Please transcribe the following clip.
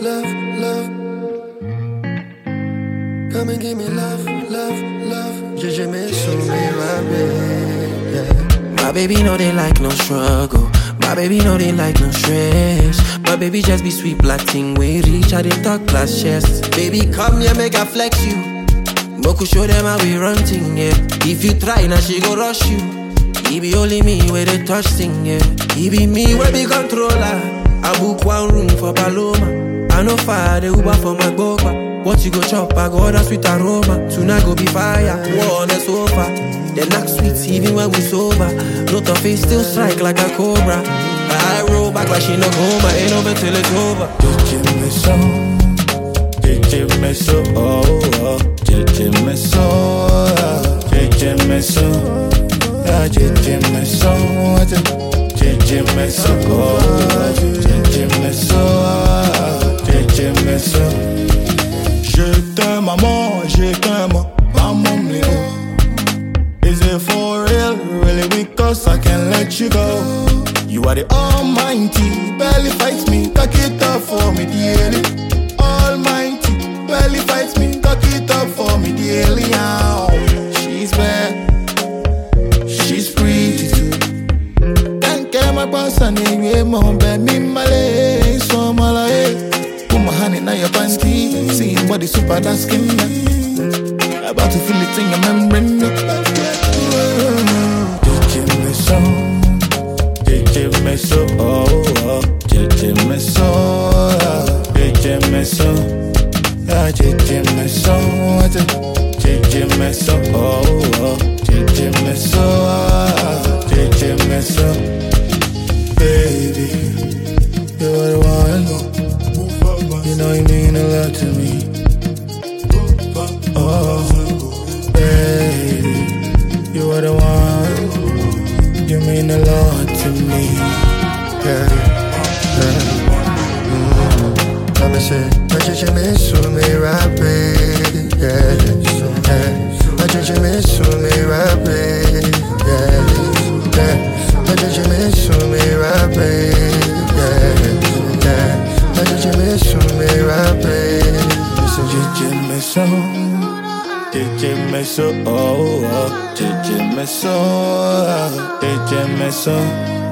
love, love. Come and give me love, love, love. J'ai jamais soumé yeah. My baby know they like no struggle. My baby know they like no stress. My baby just be sweet black thing. We reach out in talk class chest. Baby come here make I flex you. Moku show them how we run thing, yeah. If you try now she go rush you. He be only me where they touch thing, yeah. He be me where be controller. I book one room for Paloma. I know fire the Uber for my boba. What you go chop, I go order sweet aroma. Tonight go be fire, war on the sofa. The knock sweet even when we sober. Not of face still strike like a cobra. I roll back like she no coma. Ain't over till it's over. JJ me so, JJ me so, oh oh. JJ me so, JJ me so, JJ me so, JJ me so, oh JJ me so, JJ me so. Je t'aime maman, je t'aime maman Léo. Is it for real, really because I can't let you go? You are the almighty, barely fights me, cock it up for me daily. Almighty, barely fights me, cock it up for me daily. Oh, she's bad, she's pretty too. Can't get my boss and anyway, mom, bet me my leg, so my life. Put my hand in your panty, seeing body super dark skin. About to feel it in your membrane. JJ me so, JJ me so, oh oh. JJ me so, JJ me so, JJ me so, JJ me so, oh oh. JJ me so, JJ me so. Baby, you're the one. You know you mean a lot to me. Oh, baby, you are the one. You mean a lot to me. Yeah, Come and say, j'ai jamais soumé rappé, yeah. J'ai jamais soumé rappé, yeah. J'ai jamais soumé rappé, yeah. JJ me so, JJ me so, oh oh. JJ me so, JJ me so.